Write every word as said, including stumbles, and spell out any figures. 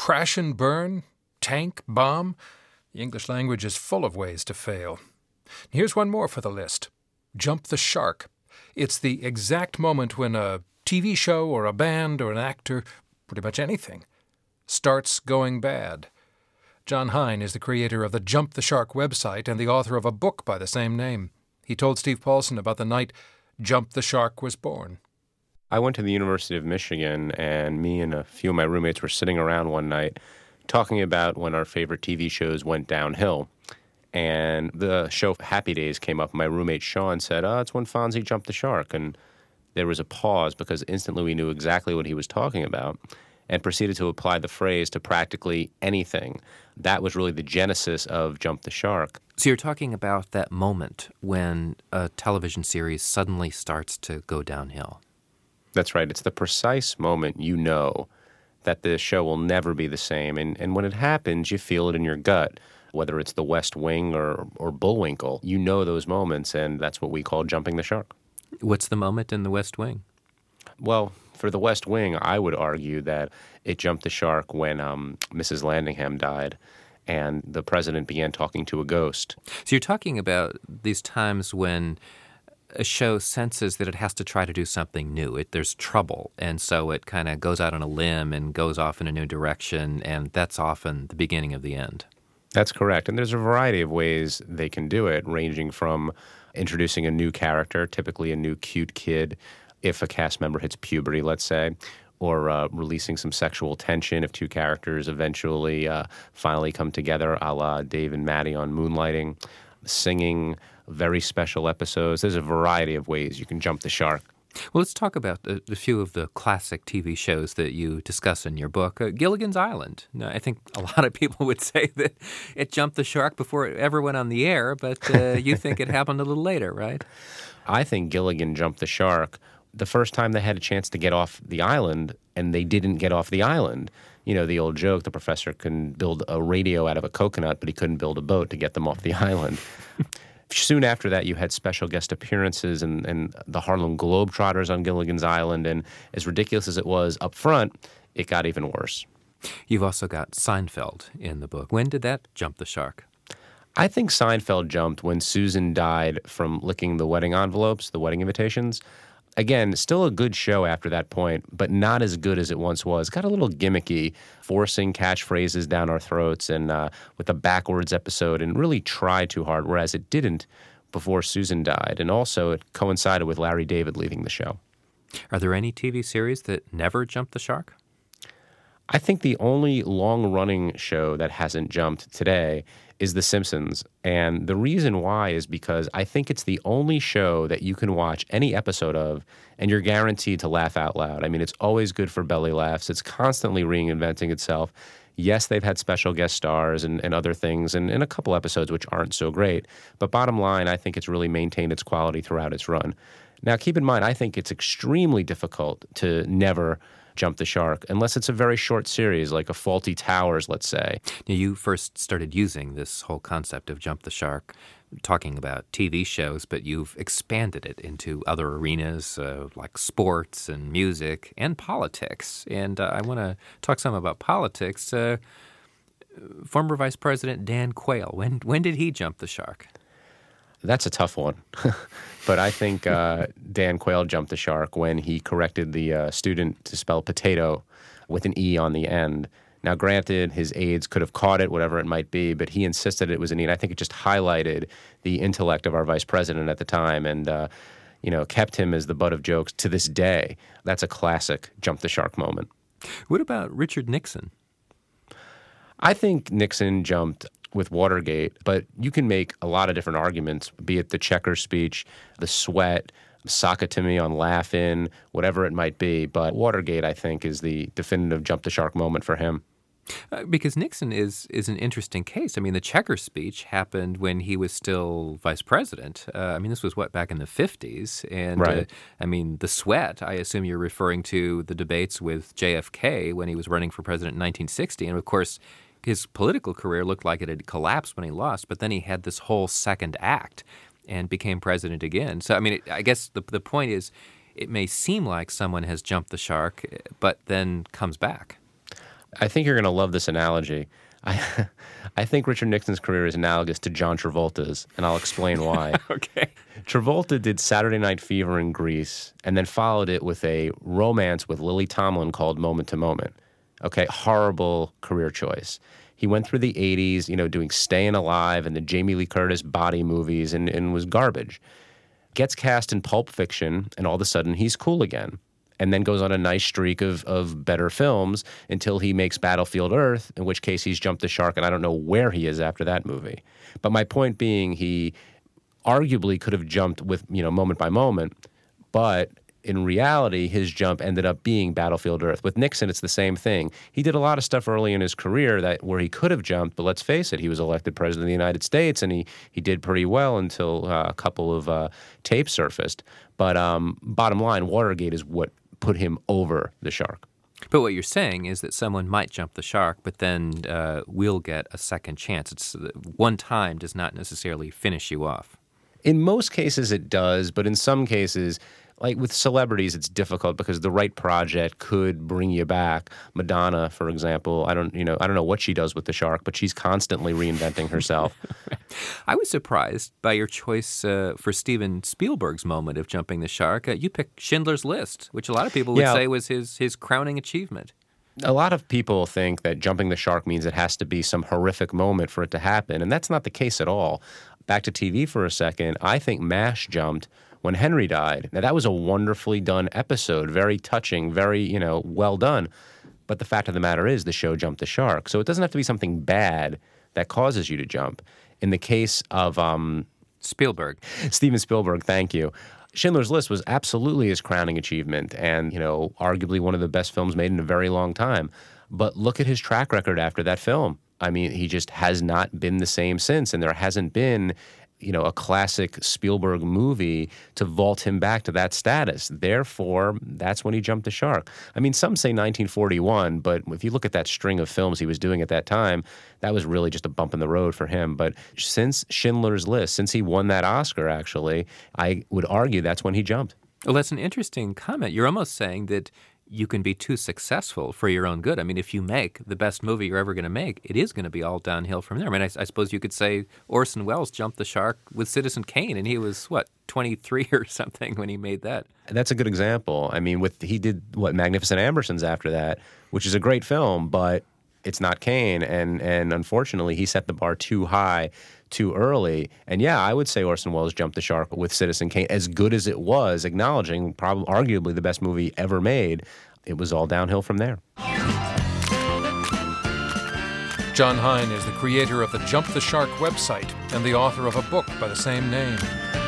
crash and burn, tank, bomb. The English language is full of ways to fail. Here's one more for the list. Jump the shark. It's the exact moment when a T V show or a band or an actor, pretty much anything, starts going bad. John Hein is the creator of the Jump the Shark website and the author of a book by the same name. He told Steve Paulson about the night Jump the Shark was born. I went to the University of Michigan, and me and a few of my roommates were sitting around one night talking about when our favorite T V shows went downhill. And the show Happy Days came up. My roommate Sean said, oh, it's when Fonzie jumped the shark. And there was a pause because instantly we knew exactly what he was talking about and proceeded to apply the phrase to practically anything. That was really the genesis of Jump the Shark. So you're talking about that moment when a television series suddenly starts to go downhill. That's right. It's the precise moment you know that the show will never be the same. And, and when it happens, you feel it in your gut. Whether it's The West Wing or, or Bullwinkle, you know those moments, and that's what we call jumping the shark. What's the moment in The West Wing? Well, for The West Wing, I would argue that it jumped the shark when um, Missus Landingham died and the president began talking to a ghost. So you're talking about these times when a show senses that it has to try to do something new. It, there's trouble, and so it kind of goes out on a limb and goes off in a new direction, and that's often the beginning of the end. That's correct. And there's a variety of ways they can do it, ranging from introducing a new character, typically a new cute kid, if a cast member hits puberty, let's say, or uh, releasing some sexual tension if two characters eventually uh, finally come together, a la Dave and Maddie on Moonlighting, singing very special episodes. There's a variety of ways you can jump the shark. Well, let's talk about a, a few of the classic T V shows that you discuss in your book. Uh, Gilligan's Island. Now, I think a lot of people would say that it jumped the shark before it ever went on the air, but uh, you think it happened a little later, right? I think Gilligan jumped the shark the first time they had a chance to get off the island, and they didn't get off the island. You know, the old joke, the professor can build a radio out of a coconut, but he couldn't build a boat to get them off the island. Soon after that, you had special guest appearances and, and the Harlem Globetrotters on Gilligan's Island, and as ridiculous as it was up front, it got even worse. You've also got Seinfeld in the book. When did that jump the shark? I think Seinfeld jumped when Susan died from licking the wedding envelopes, the wedding invitations. Again, still a good show after that point, but not as good as it once was. Got a little gimmicky, forcing catchphrases down our throats and uh, with a backwards episode, and really tried too hard, whereas it didn't before Susan died. And also it coincided with Larry David leaving the show. Are there any T V series that never jumped the shark? I think the only long-running show that hasn't jumped today is The Simpsons. And the reason why is because I think it's the only show that you can watch any episode of and you're guaranteed to laugh out loud. I mean, it's always good for belly laughs. It's constantly reinventing itself. Yes, they've had special guest stars and, and other things and, and a couple episodes which aren't so great. But bottom line, I think it's really maintained its quality throughout its run. Now, keep in mind, I think it's extremely difficult to never jump the shark, unless it's a very short series, like a Faulty Towers, let's say. Now, you first started using this whole concept of jump the shark, talking about T V shows, but you've expanded it into other arenas uh, like sports and music and politics. And uh, I want to talk some about politics. Uh, former Vice President Dan Quayle, when when did he jump the shark? That's a tough one. But I think uh, Dan Quayle jumped the shark when he corrected the uh, student to spell potato with an E on the end. Now, granted, his aides could have caught it, whatever it might be, but he insisted it was an E. And I think it just highlighted the intellect of our vice president at the time and, uh, you know, kept him as the butt of jokes to this day. That's a classic jump the shark moment. What about Richard Nixon? I think Nixon jumped with Watergate, but you can make a lot of different arguments, be it the Checker speech, the sweat, sock it to me on Laugh-In, whatever it might be. But Watergate, I think, is the definitive jump the shark moment for him. Uh, because Nixon is is an interesting case. I mean, the Checker speech happened when he was still vice president. Uh, I mean, this was, what, back in the fifties? And, right. uh, I mean, the sweat, I assume you're referring to the debates with J F K when he was running for president in nineteen sixty. And, of course, his political career looked like it had collapsed when he lost, but then he had this whole second act and became president again. So, I mean, it, I guess the the point is it may seem like someone has jumped the shark, but then comes back. I think you're going to love this analogy. I, I think Richard Nixon's career is analogous to John Travolta's, and I'll explain why. Okay. Travolta did Saturday Night Fever in Grease and then followed it with a romance with Lily Tomlin called Moment to Moment. Okay, horrible career choice. He went through the eighties, you know, doing Staying Alive and the Jamie Lee Curtis body movies and, and was garbage. Gets cast in Pulp Fiction, and all of a sudden he's cool again. And then goes on a nice streak of, of better films until he makes Battlefield Earth, in which case he's jumped the shark, and I don't know where he is after that movie. But my point being, he arguably could have jumped with, you know, moment by moment, but in reality, his jump ended up being Battlefield Earth. With Nixon, it's the same thing. He did a lot of stuff early in his career that where he could have jumped, but let's face it, he was elected president of the United States, and he, he did pretty well until uh, a couple of uh, tapes surfaced. But um, bottom line, Watergate is what put him over the shark. But what you're saying is that someone might jump the shark, but then uh, will get a second chance. It's one time does not necessarily finish you off. In most cases, it does, but in some cases, like with celebrities, it's difficult because the right project could bring you back. Madonna, for example, I don't, you know, I don't know what she does with the shark, but she's constantly reinventing herself. I was surprised by your choice uh, for Steven Spielberg's moment of jumping the shark. Uh, you picked Schindler's List, which a lot of people would Yeah. say was his his crowning achievement. A lot of people think that jumping the shark means it has to be some horrific moment for it to happen, and that's not the case at all. Back to T V for a second, I think MASH jumped when Henry died. Now, that was a wonderfully done episode, very touching, very, you know, well done. But the fact of the matter is the show jumped the shark. So it doesn't have to be something bad that causes you to jump. In the case of um, Spielberg. Steven Spielberg, thank you. Schindler's List was absolutely his crowning achievement and, you know, arguably one of the best films made in a very long time. But look at his track record after that film. I mean, he just has not been the same since, and there hasn't been, you know, a classic Spielberg movie to vault him back to that status. Therefore, that's when he jumped the shark. I mean, some say nineteen forty-one, but if you look at that string of films he was doing at that time, that was really just a bump in the road for him. But since Schindler's List, since he won that Oscar, actually, I would argue that's when he jumped. Well, that's an interesting comment. You're almost saying that you can be too successful for your own good. I mean, if you make the best movie you're ever going to make, it is going to be all downhill from there. I mean, I, I suppose you could say Orson Welles jumped the shark with Citizen Kane, and he was, what, twenty-three or something when he made that. That's a good example. I mean, with he did, what, Magnificent Ambersons after that, which is a great film, but it's not Kane, and and unfortunately, he set the bar too high too early. And yeah, I would say Orson Welles jumped the shark with Citizen Kane. As good as it was, acknowledging probably arguably the best movie ever made, it was all downhill from there. John Hein is the creator of the Jump the Shark website and the author of a book by the same name.